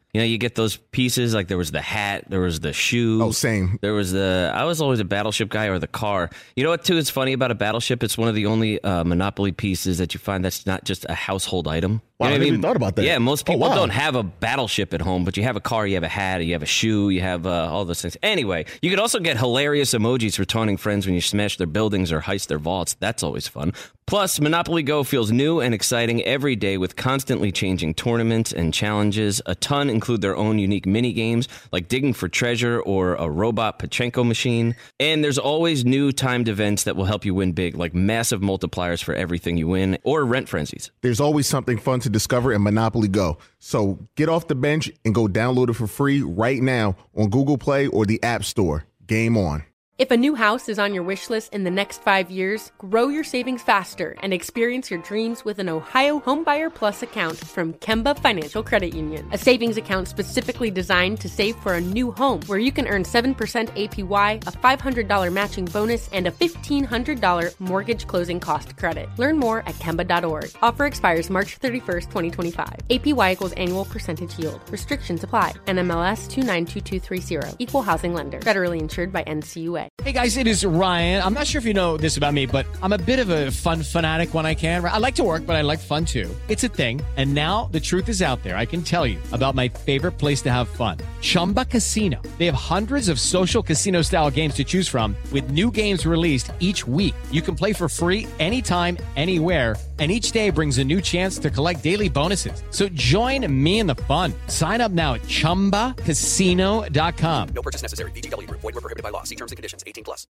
You know, you get those pieces, like there was the hat, there was the shoe. Oh, same. There was the, I was always a Battleship guy, or the car. You know what, too, is funny about a Battleship? It's one of the only uh, Monopoly pieces that you find that's not just a household item. Wow, You know I what never mean? even thought about that. Yeah, most Oh, people wow. don't have a Battleship at home, but you have a car, you have a hat, you have a shoe, you have uh, all those things. Anyway, you could also get hilarious emojis for taunting friends when you smash their buildings or heist their vaults. That's always fun. Plus, Monopoly Go feels new and exciting every day with constantly changing tournaments and challenges. A ton include their own unique mini games, like digging for treasure or a robot Pachinko machine. And there's always new timed events that will help you win big, like massive multipliers for everything you win, or rent frenzies. There's always something fun to discover in Monopoly Go. So get off the bench and go download it for free right now on Google Play or the App Store. Game on. If a new house is on your wish list in the next five years, grow your savings faster and experience your dreams with an Ohio Homebuyer Plus account from Kemba Financial Credit Union. A savings account specifically designed to save for a new home, where you can earn seven percent A P Y, a five hundred dollars matching bonus, and a fifteen hundred dollars mortgage closing cost credit. Learn more at Kemba dot org. Offer expires March thirty-first, twenty twenty-five. A P Y equals annual percentage yield. Restrictions apply. N M L S two nine two two three zero. Equal housing lender. Federally insured by N C U A. Hey guys, it is Ryan. I'm not sure if you know this about me, but I'm a bit of a fun fanatic when I can. I like to work, but I like fun too. It's a thing. And now the truth is out there. I can tell you about my favorite place to have fun. Chumba Casino. They have hundreds of social casino style games to choose from, with new games released each week. You can play for free anytime, anywhere. And each day brings a new chance to collect daily bonuses. So join me in the fun. Sign up now at chumba casino dot com. No purchase necessary. V G W Group. Void where prohibited by law. See terms and conditions. eighteen plus.